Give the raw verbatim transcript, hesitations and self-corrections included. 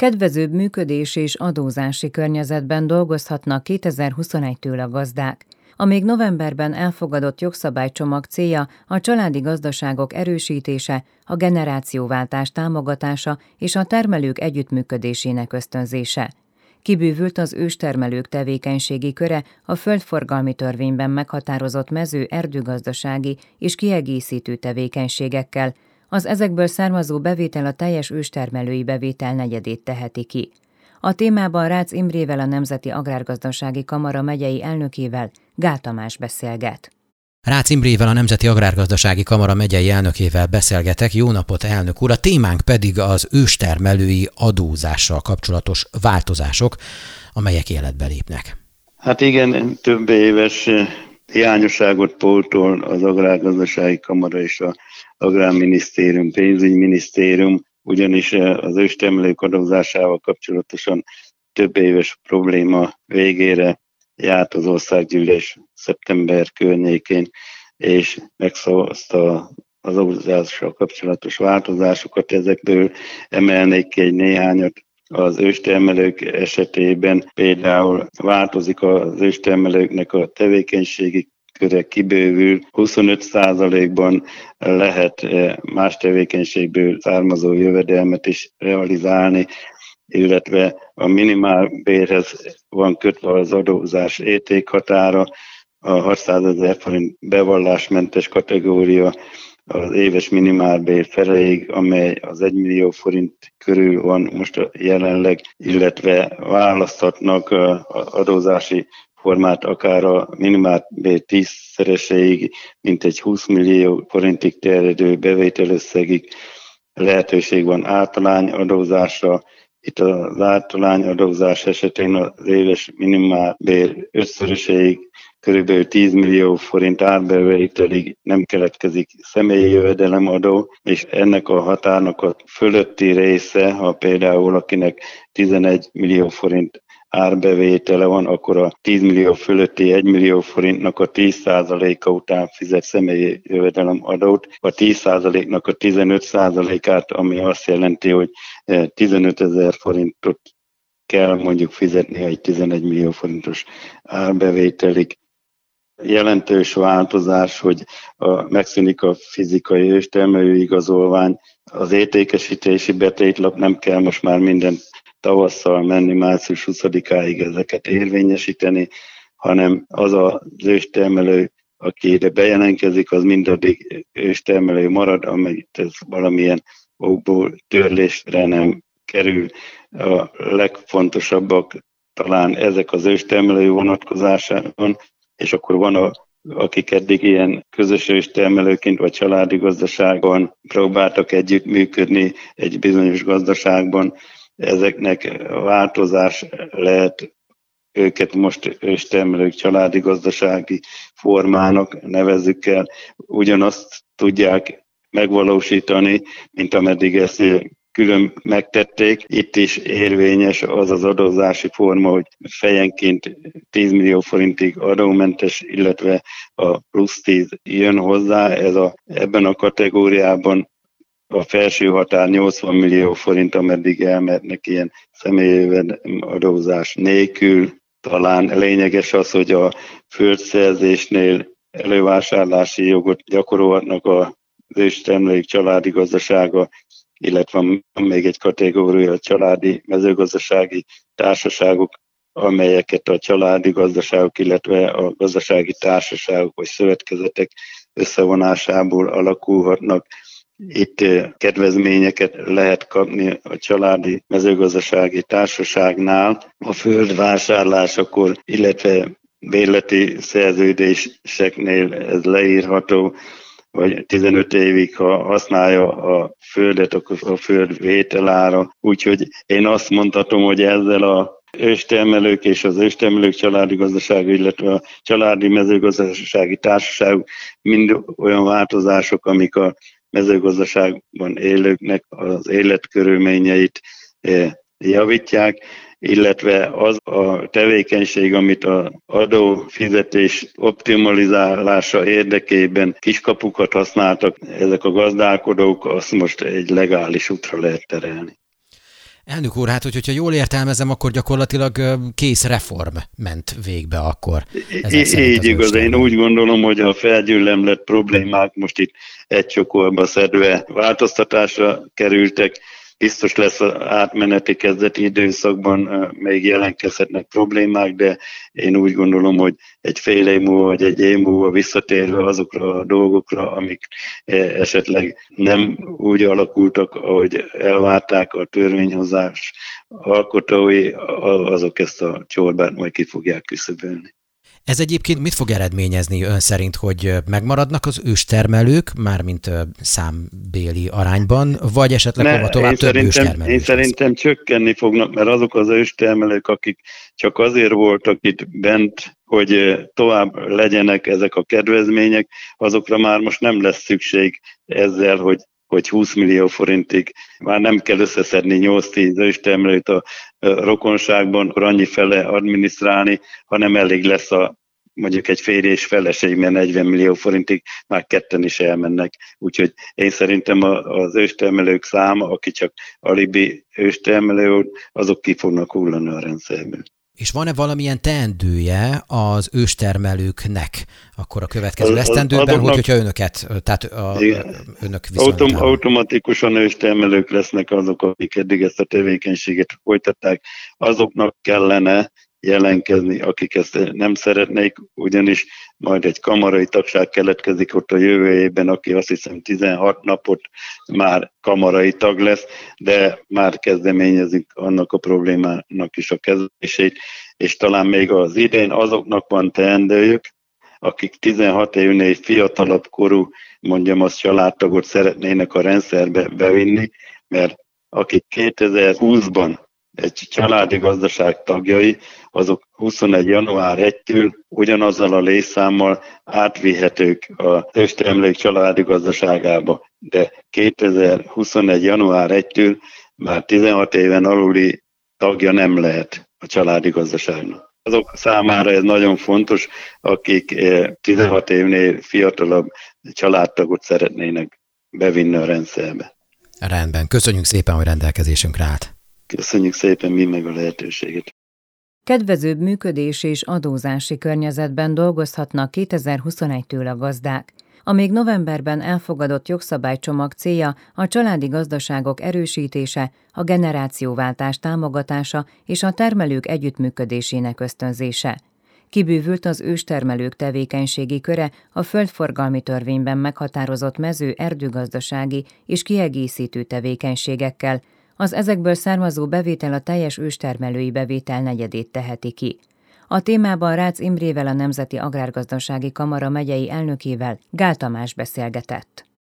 Kedvezőbb működés és adózási környezetben dolgozhatnak kétezer-huszonegytől a gazdák. A még novemberben elfogadott jogszabálycsomag célja a családi gazdaságok erősítése, a generációváltás támogatása és a termelők együttműködésének ösztönzése. Kibővült az őstermelők tevékenységi köre a földforgalmi törvényben meghatározott mező erdőgazdasági és kiegészítő tevékenységekkel, az ezekből származó bevétel a teljes őstermelői bevétel negyedét teheti ki. A témában Rácz Imrével, a Nemzeti Agrárgazdasági Kamara megyei elnökével Gál Tamás beszélget. Rácz Imrével, a Nemzeti Agrárgazdasági Kamara megyei elnökével beszélgetek. Jó napot, elnök úr! A témánk pedig az őstermelői adózással kapcsolatos változások, amelyek életbe lépnek. Hát igen, több éves hiányosságot pótol az Agrárgazdasági Kamara és az Agrárminisztérium, Pénzügyminisztérium, ugyanis az őstermelők adózásával kapcsolatosan több éves probléma végére járt az országgyűlés szeptember környékén, és megszavazta az adózással kapcsolatos változásokat. Ezekből emelnék ki egy néhányat. Az őstermelők esetében például változik az őstermelőknek a tevékenységi köre, kibővül, huszonöt százalékban lehet más tevékenységből származó jövedelmet is realizálni, illetve a minimálbérhez van kötve az adózás értékhatára, a hatszázezer forint bevallásmentes kategória az éves minimálbér feléig, amely az egymillió forint körül van most jelenleg, illetve választhatnak adózási formát akár a minimálbér tízszereséig, mint egy húsz millió forintig terjedő bevételösszegig lehetőség van általányadózásra. Itt az általányadózás esetén az éves minimálbér ötszöröséig, körülbelül tíz millió forint árbevételig nem keletkezik személyi jövedelemadó, és ennek a határnak a fölötti része, ha például akinek tizenegy millió forint árbevétele van, akkor a tíz millió fölötti egy millió forintnak a tíz százaléka után fizet személyi jövedelemadót, a tíz százaléknak a tizenöt százalékát, ami azt jelenti, hogy tizenötezer forintot kell mondjuk fizetni egy tizenegy millió forintos árbevételig. Jelentős változás, hogy a, megszűnik a fizikai őstermelői igazolvány, az értékesítési betétlap nem kell most már minden tavasszal menni, március huszadikáig ezeket érvényesíteni, hanem az az őstermelő, aki ide bejelentkezik, az mindaddig őstermelő marad, amelyet ez valamilyen okból törlésre nem kerül. A legfontosabbak talán ezek az őstermelő vonatkozásában, és akkor van, a, akik eddig ilyen közös őstermelőként vagy családi gazdaságban próbáltak együttműködni egy bizonyos gazdaságban, ezeknek változás lehet, őket most őstermelők családi gazdasági formának nevezzük el, ugyanazt tudják megvalósítani, mint ameddig ezt külön megtették. Itt is érvényes az az adózási forma, hogy fejenként tíz millió forintig adómentes, illetve a plusz tíz jön hozzá. Ez a, ebben a kategóriában a felső határ nyolcvan millió forint, ameddig elmehetnek ilyen személyi adózás nélkül. Talán lényeges az, hogy a földszerzésnél elővásárlási jogot gyakorolhatnak az őstermelők családi gazdasága, illetve van még egy kategória, a családi mezőgazdasági társaságok, amelyeket a családi gazdaságok, illetve a gazdasági társaságok vagy szövetkezetek összevonásából alakulhatnak. Itt kedvezményeket lehet kapni a családi mezőgazdasági társaságnál a földvásárlásakor, illetve bérleti szerződéseknél ez leírható, vagy tizenöt évig, ha használja a földet, akkor a föld vételára. Úgyhogy én azt mondhatom, hogy ezzel a őstermelők és az őstermelők családi gazdaság, illetve a családi mezőgazdasági társaságok mind olyan változások, amik a mezőgazdaságban élőknek az életkörülményeit javítják, illetve az a tevékenység, amit az adófizetés optimalizálása érdekében kiskapukat használtak ezek a gazdálkodók, azt most egy legális útra lehet terelni. Elnök úr, hát hogyha jól értelmezem, akkor gyakorlatilag kész reform ment végbe akkor. I- így igaz, én úgy gondolom, hogy a felgyűlemlett problémák most itt egy csokorba szedve változtatásra kerültek. Biztos lesz az átmeneti kezdeti időszakban még jelentkezhetnek problémák, de én úgy gondolom, hogy egy fél év múlva, vagy egy év múlva visszatérve azokra a dolgokra, amik esetleg nem úgy alakultak, ahogy elvárták a törvényhozás alkotói, azok ezt a csorbát majd ki fogják küszöbölni. Ez egyébként mit fog eredményezni ön szerint, hogy megmaradnak az őstermelők, mármint számbéli arányban, vagy esetleg ne, hova tovább több őstermelők? Én szerintem csökkenni fognak, mert azok az őstermelők, akik csak azért voltak itt bent, hogy tovább legyenek ezek a kedvezmények, azokra már most nem lesz szükség ezzel, hogy hogy húsz millió forintig már nem kell összeszedni nyolc-tíz őstermelőt a rokonságban, akkor annyi fele adminisztrálni, hanem elég lesz a mondjuk egy férj és feleség, mert negyven millió forintig már ketten is elmennek. Úgyhogy én szerintem az őstermelők száma, aki csak alibi őstermelő, azok ki fognak hullani a rendszerből. És van-e valamilyen teendője az őstermelőknek akkor a következő esztendőben, adoknak, hogy, hogyha önöket, tehát a, önök Autom, automatikusan őstermelők lesznek azok, akik eddig ezt a tevékenységet folytatták, azoknak kellene jelenkezni, akik ezt nem szeretnék, ugyanis majd egy kamarai tagság keletkezik ott a jövő évben, aki azt hiszem tizenhat napot már kamarai tag lesz, de már kezdeményezik annak a problémának is a kezelését, és talán még az idén azoknak van teendőjük, akik tizenhat évnél fiatalabb korú, mondjam azt, családtagot szeretnének a rendszerbe bevinni, mert akik kétezer-húszban egy családi gazdaság tagjai, azok huszonegy január elsejétől ugyanazzal a létszámmal átvihetők a őstermelők családi gazdaságába, de kétezer-huszonegy január elsejétől már tizenhat éven aluli tagja nem lehet a családi gazdaságnak. Azok számára ez nagyon fontos, akik tizenhat évnél fiatalabb családtagot szeretnének bevinni a rendszerbe. Rendben, köszönjük szépen, hogy rendelkezésünkre állt. Köszönjük szépen mi meg a lehetőséget. Kedvezőbb működés és adózási környezetben dolgozhatnak kétezer-huszonegytől a gazdák. A még novemberben elfogadott jogszabálycsomag célja a családi gazdaságok erősítése, a generációváltás támogatása és a termelők együttműködésének ösztönzése. Kibővült az őstermelők tevékenységi köre a földforgalmi törvényben meghatározott mező erdőgazdasági és kiegészítő tevékenységekkel. Az ezekből származó bevétel a teljes őstermelői bevétel negyedét teheti ki. A témában Rácz Imrével, a Nemzeti Agrárgazdasági Kamara megyei elnökével Gál Tamás beszélgetett.